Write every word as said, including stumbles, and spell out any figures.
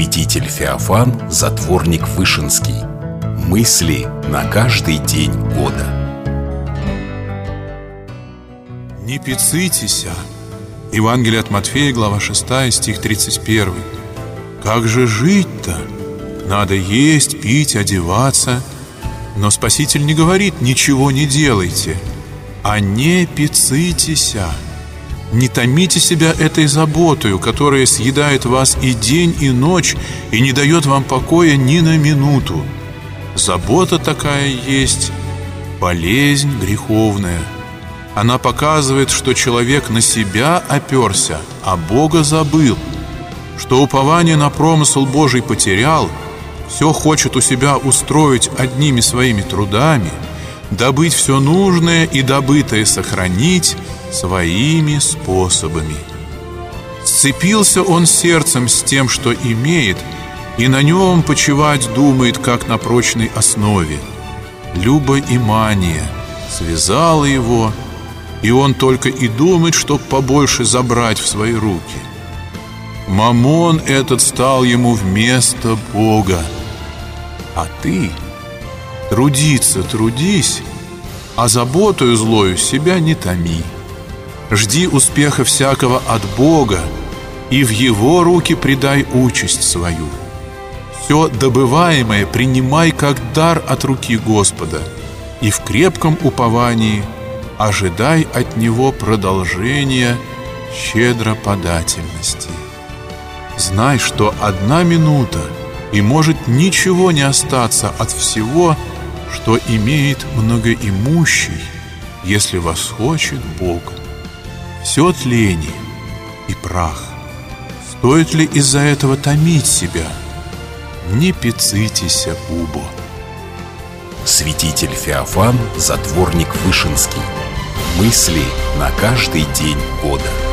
Святитель Феофан, затворник Вышинский. Мысли на каждый день года. Не пицитеся. Евангелие от Матфея, глава шестая, стих тридцать первый. Как же жить-то? Надо есть, пить, одеваться. Но Спаситель не говорит: ничего не делайте, а не пицитеся. Не томите себя этой заботою, которая съедает вас и день, и ночь, и не дает вам покоя ни на минуту. Забота такая есть болезнь греховная. Она показывает, что человек на себя оперся, а Бога забыл, что упование на промысл Божий потерял, все хочет у себя устроить одними своими трудами, добыть все нужное и добытое сохранить своими способами. Сцепился он сердцем с тем, что имеет, и на нем почивать думает, как на прочной основе. Любоимание связало его, и он только и думает, чтоб побольше забрать в свои руки. Мамон этот стал ему вместо Бога. А ты трудиться трудись, а заботою злою себя не томи. Жди успеха всякого от Бога, и в Его руки предай участь свою. Все добываемое принимай как дар от руки Господа, и в крепком уповании ожидай от Него продолжения щедроподательности. Знай, что одна минута, и может ничего не остаться от всего, что имеет многоимущий, если восхочет Бог. Все тление и прах. Стоит ли из-за этого томить себя? Не пицитеся, убо. Святитель Феофан, затворник Вышинский. Мысли на каждый день года.